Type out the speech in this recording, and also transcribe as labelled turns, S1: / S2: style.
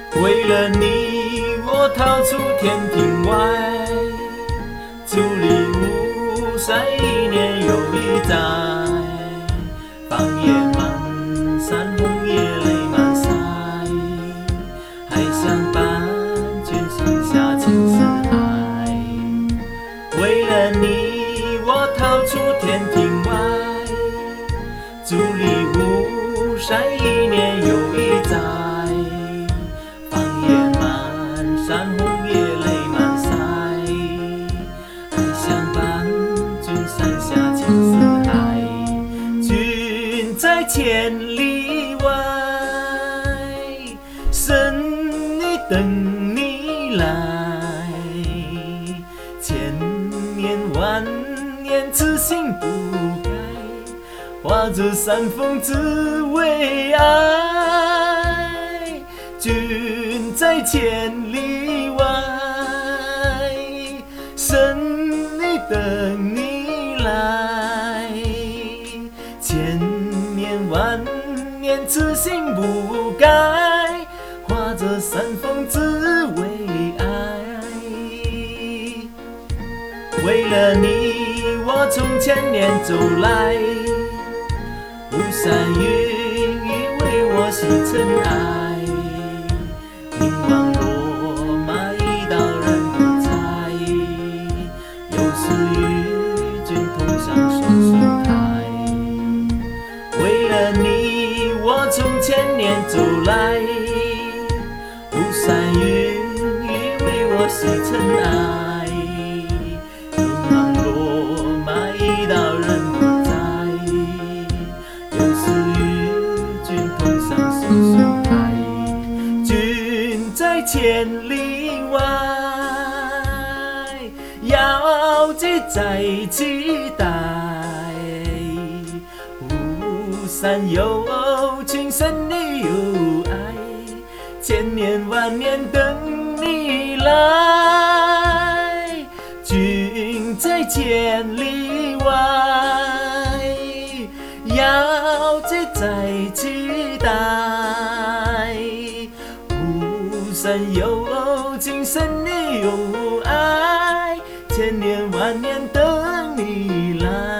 S1: 为了你，我逃出天庭外，伫立巫山一年又一载，放野满山，红叶泪满腮，还想伴君上下青丝海。为了你，我逃出天庭外，伫立巫山一年又一载，放野满山，红叶泪满腮，还想伴君山下青丝海。君在千里外，生你等你来，千年万年此心不改，化作山峰只为爱。君在千里外，生你等你来，千年万年此心不改，化作山峰只为爱。为了你，我从千年走来，巫山云雨为我洗尘埃，凝望落马一道人不在，有时与君同上手心台。为了你，我从千年走来，巫山云雨为我洗尘埃，凝望落马一道人不在，有时与君同上手心台。君在千里外，遥寄在期待，巫山有情深你有爱，千年万年等你来。君在千里外，遥寄在期待，巫山有情深你有爱，千年万年等你来。